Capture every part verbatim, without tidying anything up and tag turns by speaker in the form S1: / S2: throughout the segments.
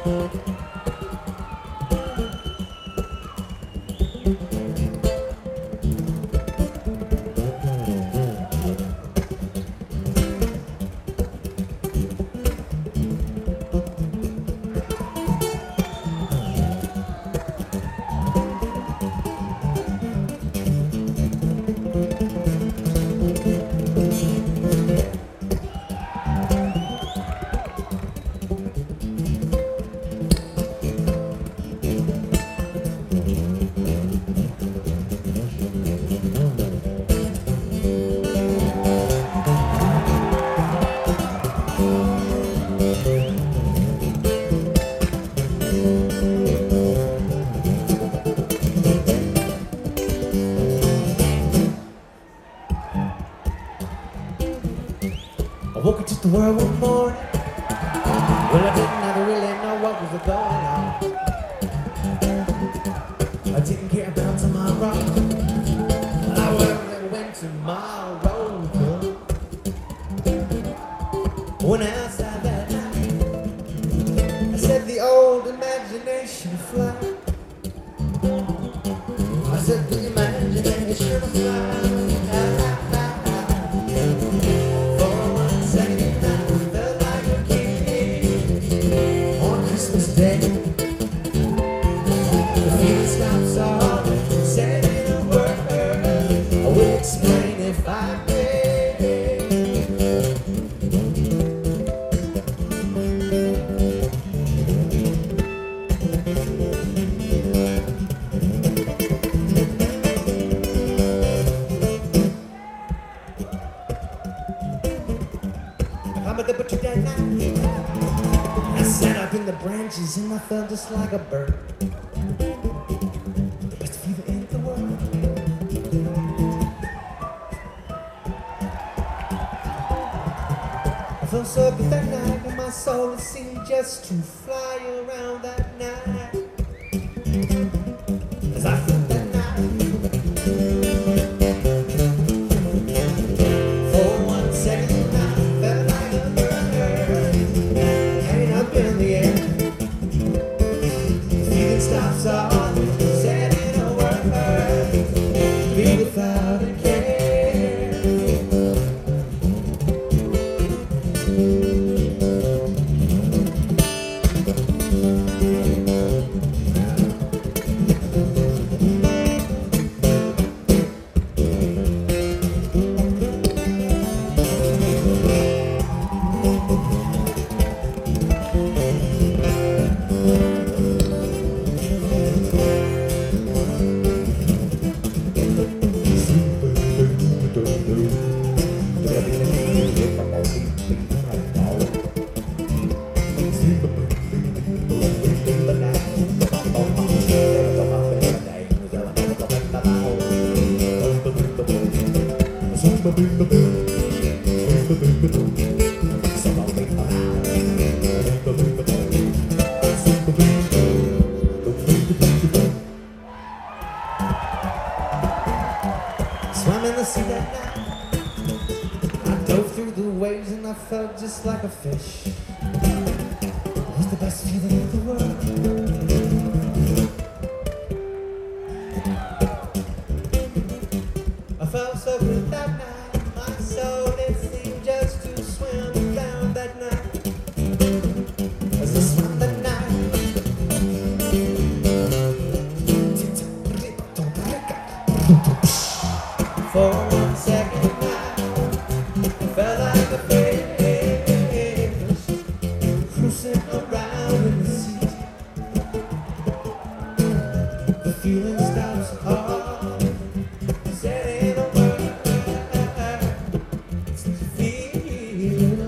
S1: I woke up to the world one morning. Well, I didn't ever really know what was going on. I didn't care about tomorrow. I wondered when tomorrow comes. When outside that night, I said the old imagination fly. I said the imagination fly. Day. The feeling stops off, said in a word, I will explain if I may. I'm at the butcher that night. I sat up in the branches and I felt just like a bird. The best feeling in the world. I felt so good that night, and my soul it seemed just to fly around that night. As I felt that night, for one second I felt like a bird hanging up in the air. Stops off, said in a word, be without a care. Swam in the sea that night. I dove through the waves and I felt just like a fish. It was the best feeling in the world. I felt so good that night. My soul it seemed just to swim around that night. As I swam that night. For one second I felt like a fish cruising around in the sea. The feeling stops hard, said in a word, it's the feeling.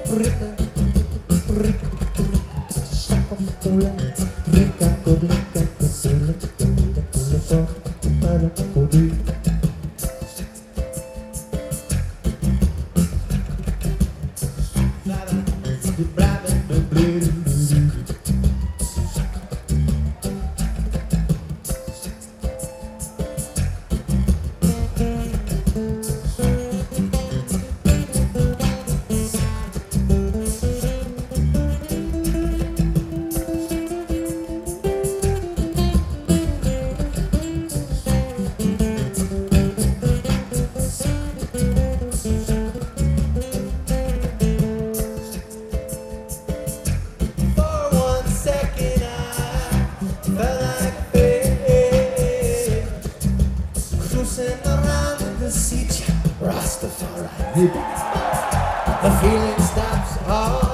S1: Rastafari. The feeling stops all